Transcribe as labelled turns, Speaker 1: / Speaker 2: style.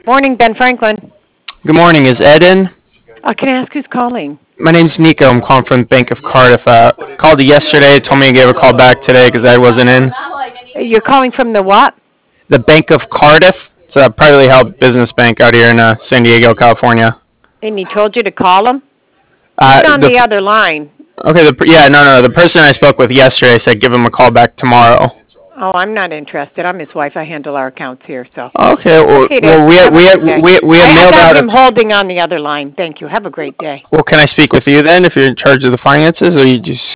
Speaker 1: Morning, Ben Franklin.
Speaker 2: Good morning. Is Ed in?
Speaker 1: Can I ask who's calling?
Speaker 2: My name's Nico. I'm calling from the Bank of Cardiff. Called you yesterday. Told me to give a call back today because Ed wasn't in.
Speaker 1: You're calling from the what?
Speaker 2: The Bank of Cardiff. It's a privately held business bank out here in San Diego, California.
Speaker 1: And he told you to call him? He's on the other line.
Speaker 2: Okay. No. The person I spoke with yesterday said give him a call back tomorrow.
Speaker 1: Oh, I'm not interested. I'm his wife. I handle our accounts here, so.
Speaker 2: Okay.
Speaker 1: Okay,
Speaker 2: Well, we
Speaker 1: have a good day.
Speaker 2: have
Speaker 1: I
Speaker 2: mailed
Speaker 1: got
Speaker 2: out.
Speaker 1: him holding on the other line. Thank you. Have a great day.
Speaker 2: Well, can I speak with you then if you're in charge of the finances, or you just